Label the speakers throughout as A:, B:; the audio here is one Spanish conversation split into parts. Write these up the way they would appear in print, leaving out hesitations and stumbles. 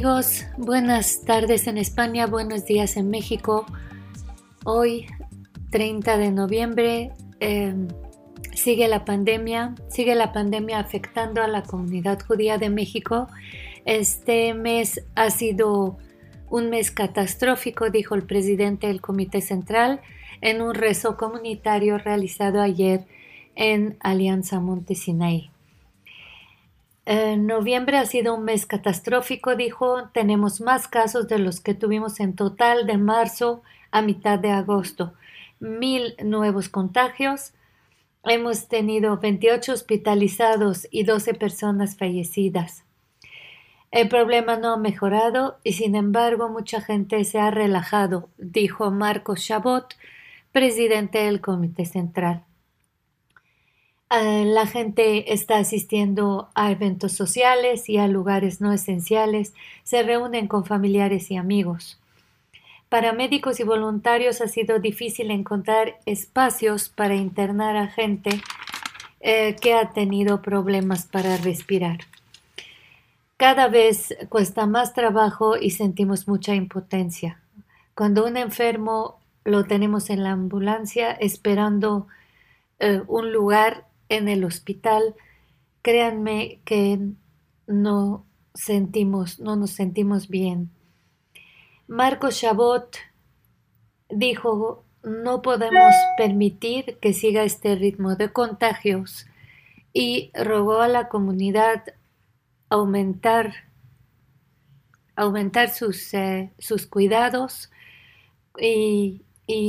A: amigos, buenas tardes en España, buenos días en México. Hoy, 30 de noviembre, sigue la pandemia afectando a la comunidad judía de México. Este mes ha sido un mes catastrófico, dijo el presidente del Comité Central en un rezo comunitario realizado ayer en Alianza Monte Sinaí. Noviembre ha sido un mes catastrófico, dijo. Tenemos más casos de los que tuvimos en total de marzo a mitad de agosto. 1,000 nuevos contagios. Hemos tenido 28 hospitalizados y 12 personas fallecidas. El problema no ha mejorado y sin embargo mucha gente se ha relajado, dijo Marcos Chabot, presidente del Comité Central. La gente está asistiendo a eventos sociales y a lugares no esenciales, se reúnen con familiares y amigos. Para médicos y voluntarios ha sido difícil encontrar espacios para internar a gente que ha tenido problemas para respirar. Cada vez cuesta más trabajo y sentimos mucha impotencia. Cuando un enfermo lo tenemos en la ambulancia esperando un lugar en el hospital, créanme que no nos sentimos bien. Marcos Chabot dijo: no podemos permitir que siga este ritmo de contagios y rogó a la comunidad aumentar sus cuidados y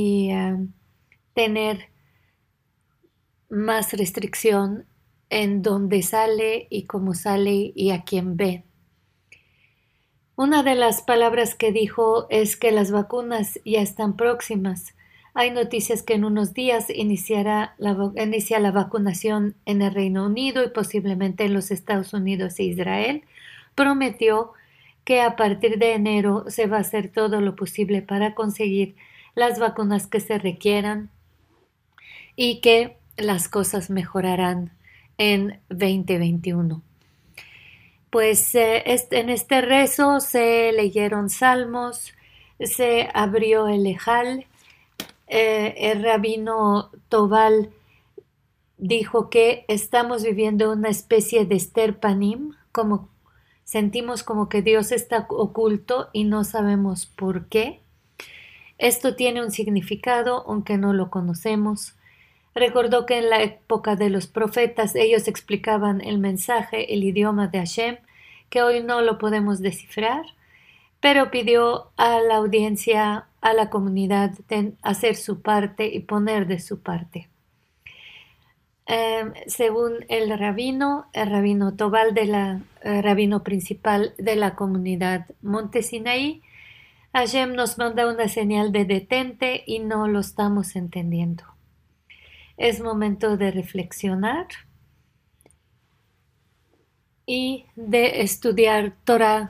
A: tener más restricción en dónde sale y cómo sale y a quién ve. Una de las palabras que dijo es que las vacunas ya están próximas. Hay noticias que en unos días inicia la vacunación en el Reino Unido y posiblemente en los Estados Unidos e Israel. Prometió que a partir de enero se va a hacer todo lo posible para conseguir las vacunas que se requieran y que las cosas mejorarán en 2021. Pues en este rezo se leyeron salmos, se abrió el Ejal. El rabino Tobal dijo que estamos viviendo una especie de Ester Panim, como sentimos como que Dios está oculto y no sabemos por qué. Esto tiene un significado, aunque no lo conocemos. Recordó que en la época de los profetas ellos explicaban el mensaje, el idioma de Hashem, que hoy no lo podemos descifrar, pero pidió a la audiencia, a la comunidad, hacer su parte y poner de su parte. Según el rabino Tobal, rabino principal de la comunidad Monte Sinaí, Hashem nos manda una señal de detente y no lo estamos entendiendo. Es momento de reflexionar y de estudiar Torah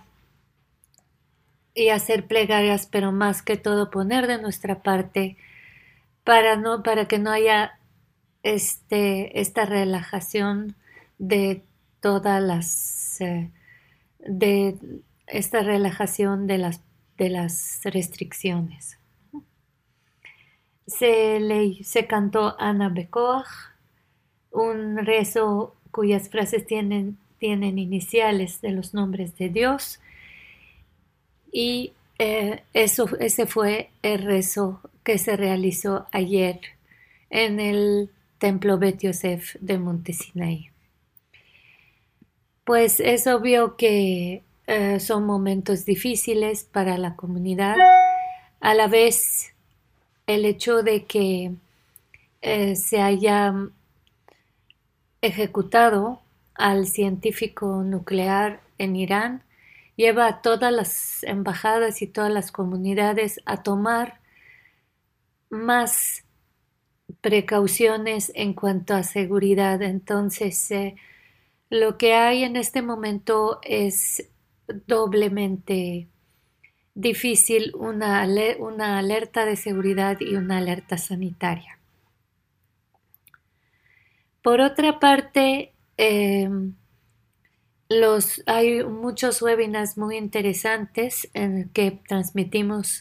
A: y hacer plegarias, pero más que todo poner de nuestra parte para que no haya esta relajación de todas las de esta relajación de las restricciones. Se cantó Ana Bekoach, un rezo cuyas frases tienen iniciales de los nombres de Dios, y ese fue el rezo que se realizó ayer en el templo Bet Yosef de Monte Sinaí. Pues es obvio que son momentos difíciles para la comunidad. A la vez, el hecho de que se haya ejecutado al científico nuclear en Irán lleva a todas las embajadas y todas las comunidades a tomar más precauciones en cuanto a seguridad. Entonces, lo que hay en este momento es doblemente difícil, una alerta de seguridad y una alerta sanitaria. Por otra parte, Hay muchos webinars muy interesantes que transmitimos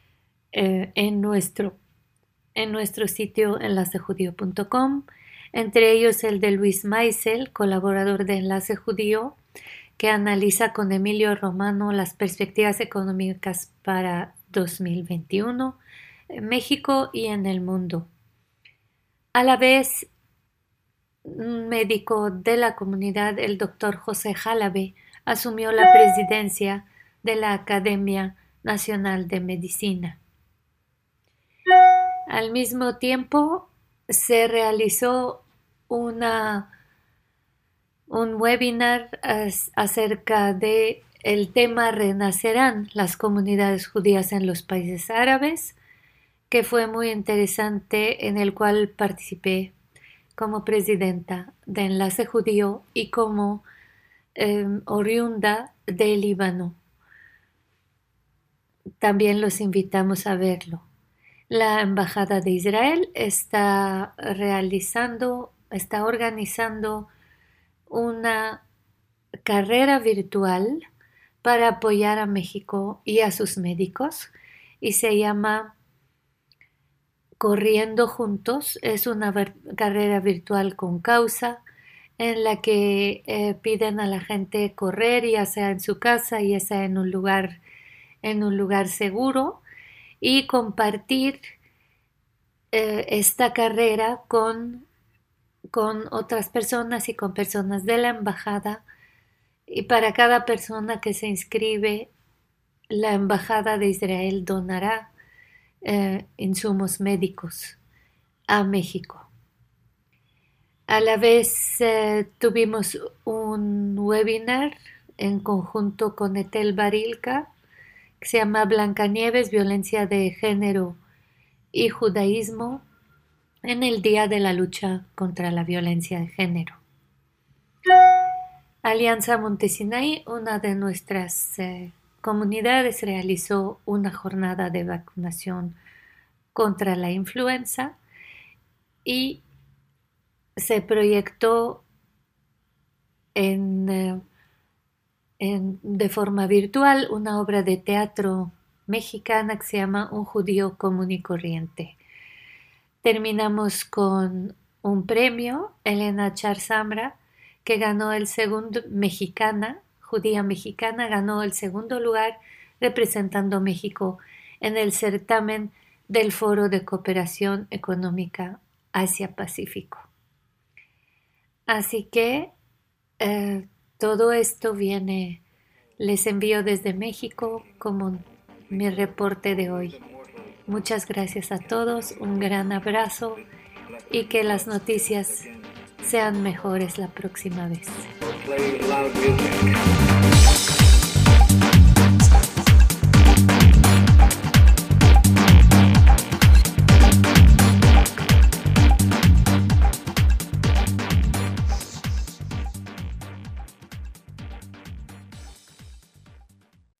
A: en nuestro sitio enlacejudío.com, entre ellos el de Luis Maisel, colaborador de Enlace Judío, que analiza con Emilio Romano las perspectivas económicas para 2021 en México y en el mundo. A la vez, un médico de la comunidad, el doctor José Jalabe, asumió la presidencia de la Academia Nacional de Medicina. Al mismo tiempo, se realizó un webinar acerca de el tema Renacerán las comunidades judías en los países árabes, que fue muy interesante, en el cual participé como presidenta de Enlace Judío y como oriunda de Líbano. También los invitamos a verlo. La Embajada de Israel está organizando una carrera virtual para apoyar a México y a sus médicos, y se llama Corriendo Juntos. Es una carrera virtual con causa en la que piden a la gente correr, ya sea en su casa, ya sea en un lugar seguro, y compartir esta carrera con otras personas y con personas de la embajada, y para cada persona que se inscribe, la Embajada de Israel donará insumos médicos a México. A la vez tuvimos un webinar en conjunto con Etel Barilka, que se llama Blancanieves, violencia de género y judaísmo en el Día de la Lucha contra la Violencia de Género. Alianza Montesinaí, una de nuestras comunidades, realizó una jornada de vacunación contra la influenza y se proyectó de forma virtual una obra de teatro mexicana que se llama Un judío común y corriente. Terminamos con un premio, Elena Charzamra, que ganó el segundo, judía mexicana, ganó el segundo lugar representando México en el certamen del Foro de Cooperación Económica Asia-Pacífico. Así que todo esto les envío desde México como mi reporte de hoy. Muchas gracias a todos, un gran abrazo y que las noticias sean mejores la próxima vez.